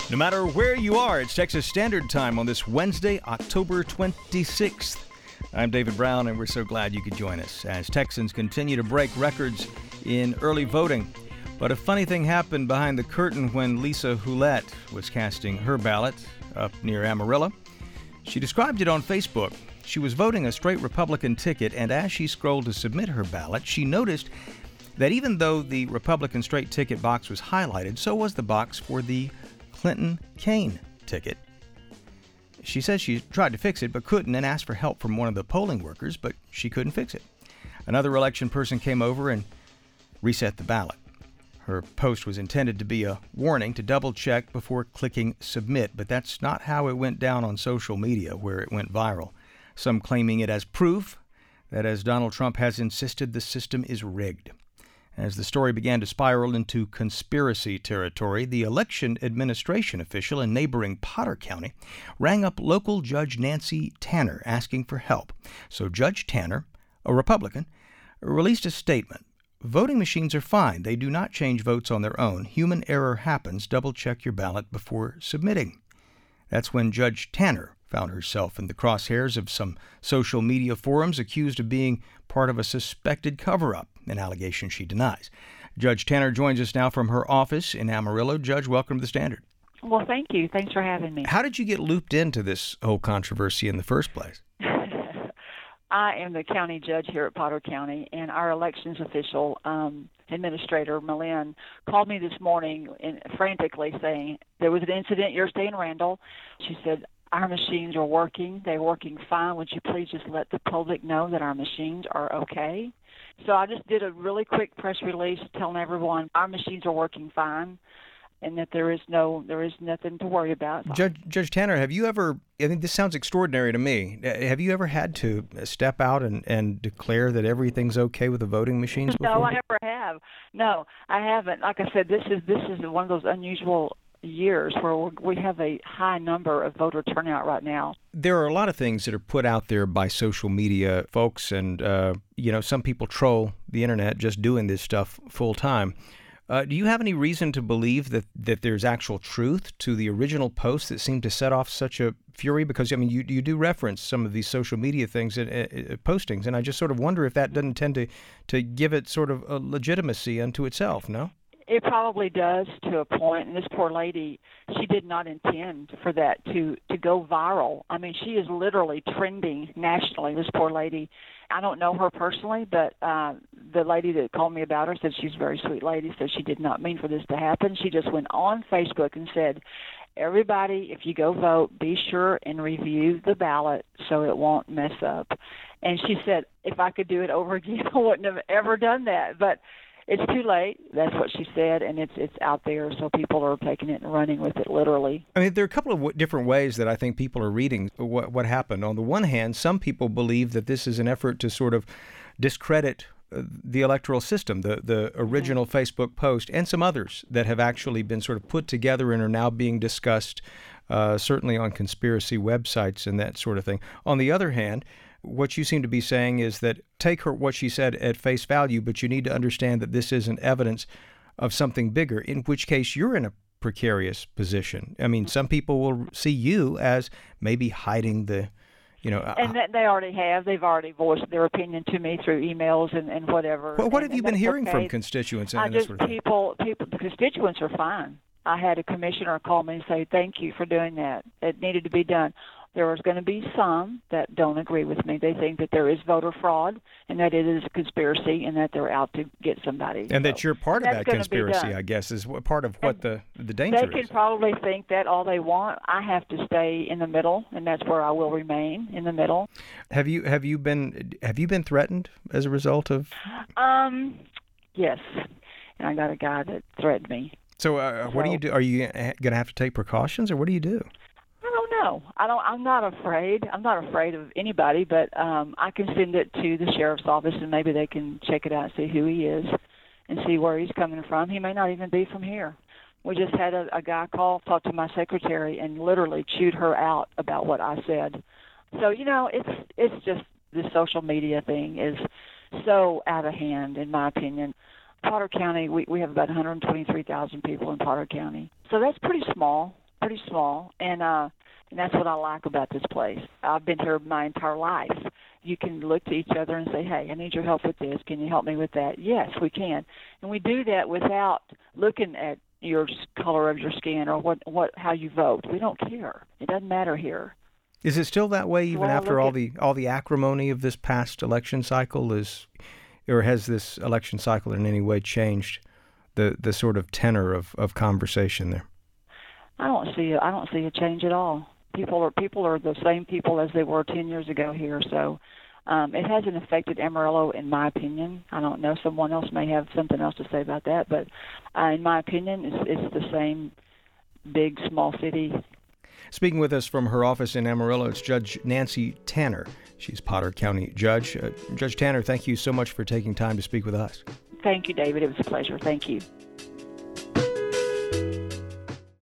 No matter where you are, it's Texas Standard Time on this Wednesday, October 26th. I'm David Brown, and we're so glad you could join us as Texans continue to break records in early voting. But a funny thing happened behind the curtain when Lisa Hulett was casting her ballot up near Amarillo. She described it on Facebook. She was voting a straight Republican ticket, and as she scrolled to submit her ballot, she noticed that even though the Republican straight ticket box was highlighted, so was the box for the Clinton-Kaine ticket. She says she tried to fix it but couldn't and asked for help from one of the polling workers, but she couldn't fix it. Another election person came over and reset the ballot. Her post was intended to be a warning to double-check before clicking submit, but that's not how it went down on social media, where it went viral. Some claiming it as proof that, as Donald Trump has insisted, the system is rigged. As the story began to spiral into conspiracy territory, the election administration official in neighboring Potter County rang up local Judge Nancy Tanner asking for help. So Judge Tanner, a Republican, released a statement. Voting machines are fine. They do not change votes on their own. Human error happens. Double-check your ballot before submitting. That's when Judge Tanner found herself in the crosshairs of some social media forums accused of being part of a suspected cover-up, an allegation she denies. Judge Tanner joins us now from her office in Amarillo. Judge, welcome to the Standard. Well, thank you. Thanks for having me. How did you get looped into this whole controversy in the first place? I am the county judge here at Potter County, and our elections official, Administrator Malin, called me this morning and frantically saying, there was an incident yesterday in Randall. She said, our machines are working. They're working fine. Would you please just let the public know that our machines are okay? So I just did a really quick press release telling everyone our machines are working fine and that there is nothing to worry about. Judge Tanner, have you ever, I think this sounds extraordinary to me, have you ever had to step out and declare that everything's okay with the voting machines before? No, I never have. No, I haven't. Like I said, this is one of those unusual years where we have a high number of voter turnout right now. There are a lot of things that are put out there by social media folks, and some people troll the internet just doing this stuff full time. Do you have any reason to believe that there's actual truth to the original post that seemed to set off such a fury? Because, I mean, you do reference some of these social media things, postings, and I just sort of wonder if that doesn't tend to give it sort of a legitimacy unto itself, no? It probably does to a point, and this poor lady, she did not intend for that to go viral. I mean, she is literally trending nationally, this poor lady. I don't know her personally, but the lady that called me about her said she's a very sweet lady, said she did not mean for this to happen. She just went on Facebook and said, everybody, if you go vote, be sure and review the ballot so it won't mess up. And she said, if I could do it over again, I wouldn't have ever done that. But it's too late. That's what she said, and it's out there, so people are taking it and running with it literally. I mean, there are a couple of different ways that I think people are reading what happened. On the one hand, some people believe that this is an effort to sort of discredit the electoral system, the original Facebook post, and some others that have actually been sort of put together and are now being discussed, certainly on conspiracy websites and that sort of thing. On the other hand, what you seem to be saying is that take what she said at face value, but you need to understand that this isn't evidence of something bigger, in which case you're in a precarious position. I mean, some people will see you as maybe hiding the, And they already have. They've already voiced their opinion to me through emails and whatever. Well, what have you been hearing from constituents? People, the constituents are fine. I had a commissioner call me and say, thank you for doing that. It needed to be done. There is going to be some that don't agree with me. They think that there is voter fraud and that it is a conspiracy and that they're out to get somebody. And that you're part of that conspiracy, I guess, is part of what the danger is. They can probably think that all they want. I have to stay in the middle, and that's where I will remain, in the middle. Have you been threatened as a result of? Yes, and I got a guy that threatened me. So what do you do? Are you going to have to take precautions, or what do you do? No, I'm not afraid. I'm not afraid of anybody, but I can send it to the sheriff's office, and maybe they can check it out and see who he is and see where he's coming from. He may not even be from here. We just had a guy call, talk to my secretary, and literally chewed her out about what I said. So, it's just this social media thing is so out of hand, in my opinion. Potter County, we have about 123,000 people in Potter County. So that's pretty small. pretty small, and that's what I like about this place. I've been here my entire life. You can look to each other and say, hey, I need your help with this. Can you help me with that? Yes, we can. And we do that without looking at your color of your skin or how you vote. We don't care. It doesn't matter here. Is it still that way even after all the acrimony of this past election cycle? Or has this election cycle in any way changed the sort of tenor of conversation there? I don't see a change at all. People are the same people as they were 10 years ago here. So it hasn't affected Amarillo, in my opinion. I don't know. Someone else may have something else to say about that, but in my opinion, it's the same big, small city. Speaking with us from her office in Amarillo, it's Judge Nancy Tanner. She's Potter County Judge. Judge Tanner, thank you so much for taking time to speak with us. Thank you, David. It was a pleasure. Thank you.